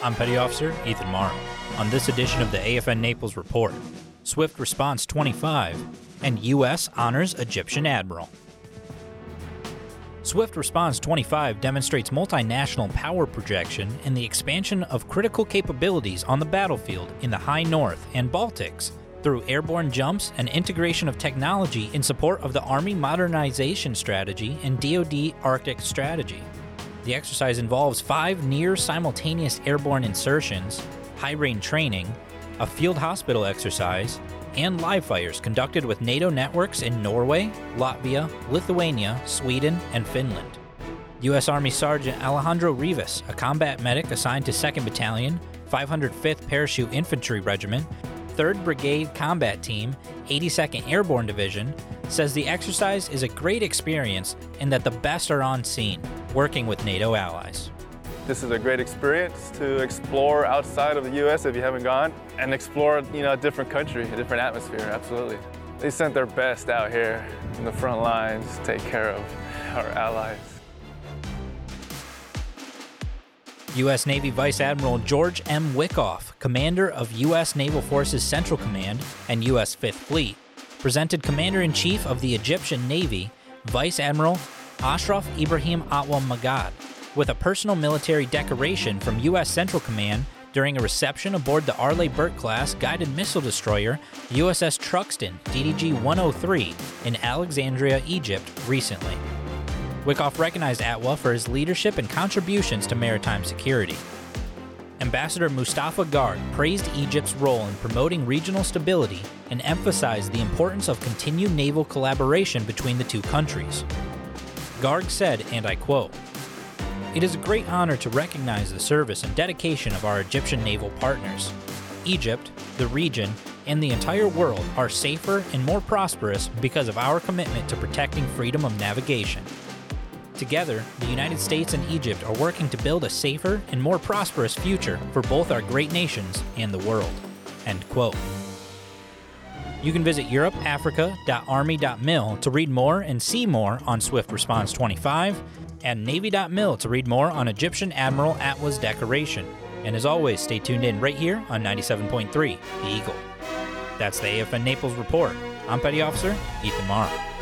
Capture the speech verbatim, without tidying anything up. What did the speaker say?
I'm Petty Officer Ethan Morrow. On this edition of the A F N Naples Report, Swift Response twenty-five and U S honors Egyptian Admiral. Swift Response twenty-five demonstrates multinational power projection and the expansion of critical capabilities on the battlefield in the High North and Baltics through airborne jumps and integration of technology in support of the Army Modernization Strategy and D O D Arctic Strategy. The exercise involves five near-simultaneous airborne insertions, high-range training, a field hospital exercise, and live fires conducted with NATO networks in Norway, Latvia, Lithuania, Sweden, and Finland. U S Army Sergeant Alejandro Rivas, a combat medic assigned to second Battalion, five hundred fifth Parachute Infantry Regiment, third Brigade Combat Team, eighty-second Airborne Division, says the exercise is a great experience and that the best are on scene, working with NATO allies. This is a great experience to explore outside of the U S if you haven't gone, and explore, you know, a different country, a different atmosphere, absolutely. They sent their best out here in the front lines to take care of our allies. U S Navy Vice Admiral George M. Wickoff, commander of U S Naval Forces Central Command and U S Fifth Fleet, presented Commander-in-Chief of the Egyptian Navy, Vice Admiral Ashraf Ibrahim Atwal Magad, with a personal military decoration from U S Central Command during a reception aboard the Arleigh Burke-class guided missile destroyer U S S Truxtun D D G one oh three in Alexandria, Egypt, recently. Wickoff recognized Atwal for his leadership and contributions to maritime security. Ambassador Mustafa Garg praised Egypt's role in promoting regional stability and emphasized the importance of continued naval collaboration between the two countries. Garg said, and I quote, "It is a great honor to recognize the service and dedication of our Egyptian naval partners. Egypt, the region, and the entire world are safer and more prosperous because of our commitment to protecting freedom of navigation. Together, the United States and Egypt are working to build a safer and more prosperous future for both our great nations and the world." End quote. You can visit europe africa dot army dot mil to read more and see more on Swift Response twenty-five, and navy dot mil to read more on Egyptian Admiral Atwal's decoration. And as always, stay tuned in right here on ninety-seven point three The Eagle. That's the A F N Naples Report. I'm Petty Officer Ethan Morrow.